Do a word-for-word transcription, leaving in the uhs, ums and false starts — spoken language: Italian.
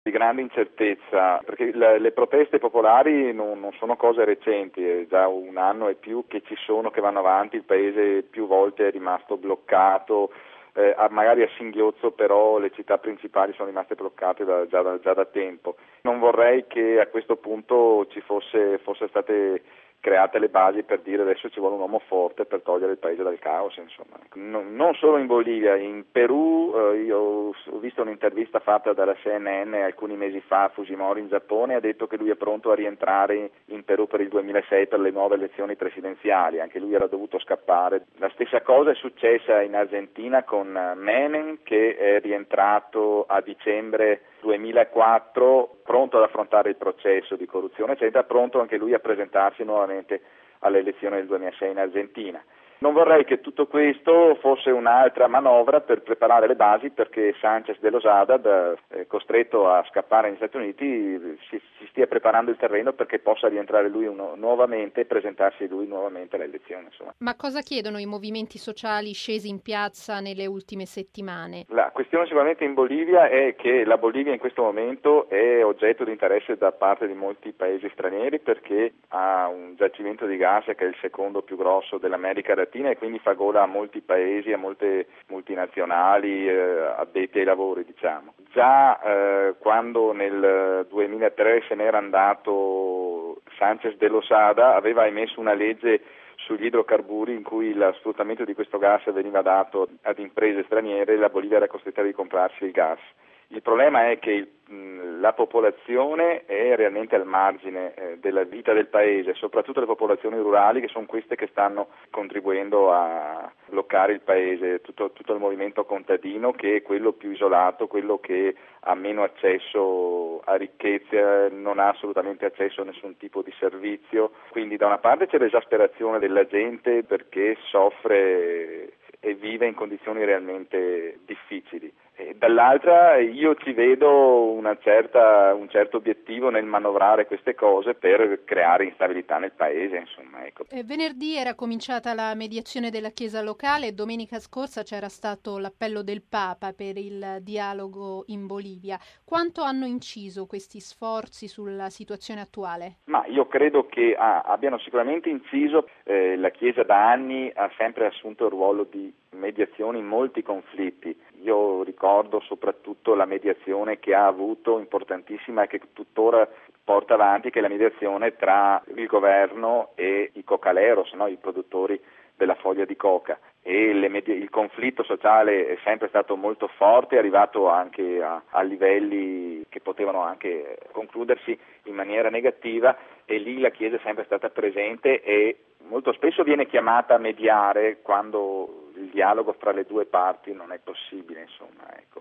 Di grande incertezza, perché le, le proteste popolari non, non sono cose recenti, è già un anno e più che ci sono, che vanno avanti, il paese più volte è rimasto bloccato, eh, magari a singhiozzo, però le città principali sono rimaste bloccate da, già, da, già da tempo. Non vorrei che a questo punto ci fosse, fosse state create le basi per dire adesso ci vuole un uomo forte per togliere il paese dal caos, insomma. No, non solo in Bolivia, in Perù eh, io ho visto un'intervista fatta dalla C N N alcuni mesi fa a Fujimori in Giappone, ha detto che lui è pronto a rientrare in Perù per il duemilasei per le nuove elezioni presidenziali, anche lui era dovuto scappare. La stessa cosa è successa in Argentina con Menem, che è rientrato a dicembre duemilaquattro pronto ad affrontare il processo di corruzione, eccetera, pronto anche lui a presentarsi nuovamente alle elezioni del duemilasei in Argentina. Non vorrei che tutto questo fosse un'altra manovra per preparare le basi perché Sánchez de Lozada, eh, costretto a scappare negli Stati Uniti, si, si stia preparando il terreno perché possa rientrare lui uno, nuovamente e presentarsi lui nuovamente alle elezioni. Insomma. Ma cosa chiedono i movimenti sociali scesi in piazza nelle ultime settimane? La questione sicuramente in Bolivia è che la Bolivia in questo momento è oggetto di interesse da parte di molti paesi stranieri perché ha un giacimento di gas che è il secondo più grosso dell'America Latina e quindi fa gola a molti paesi, a molte multinazionali, eh, addetti ai lavori, diciamo. Già eh, quando nel duemilatré se n'era andato Sánchez de Lozada aveva emesso una legge sugli idrocarburi in cui lo sfruttamento di questo gas veniva dato ad imprese straniere e la Bolivia era costretta a ricomprarsi il gas. Il problema è che mh, la popolazione è realmente al margine eh, della vita del paese, soprattutto le popolazioni rurali che sono queste che stanno contribuendo a bloccare il paese, tutto, tutto il movimento contadino che è quello più isolato, quello che ha meno accesso a ricchezze, non ha assolutamente accesso a nessun tipo di servizio. Quindi da una parte c'è l'esasperazione della gente perché soffre e vive in condizioni realmente difficili. E dall'altra io ci vedo una certa, un certo obiettivo nel manovrare queste cose per creare instabilità nel paese, insomma, ecco. Eh, venerdì era cominciata la mediazione della Chiesa locale e domenica scorsa c'era stato l'appello del Papa per il dialogo in Bolivia. Quanto hanno inciso questi sforzi sulla situazione attuale? Ma io credo che ah, abbiano sicuramente inciso, eh, la Chiesa da anni ha sempre assunto il ruolo di mediazione in molti conflitti. Io ricordo soprattutto la mediazione che ha avuto, importantissima e che tuttora porta avanti, che è la mediazione tra il governo e i cocaleros, no? I produttori della foglia di coca. E le med- il conflitto sociale è sempre stato molto forte, è arrivato anche a, a livelli che potevano anche concludersi in maniera negativa e lì la Chiesa è sempre stata presente e molto spesso viene chiamata a mediare quando il dialogo fra le due parti non è possibile, insomma, ecco.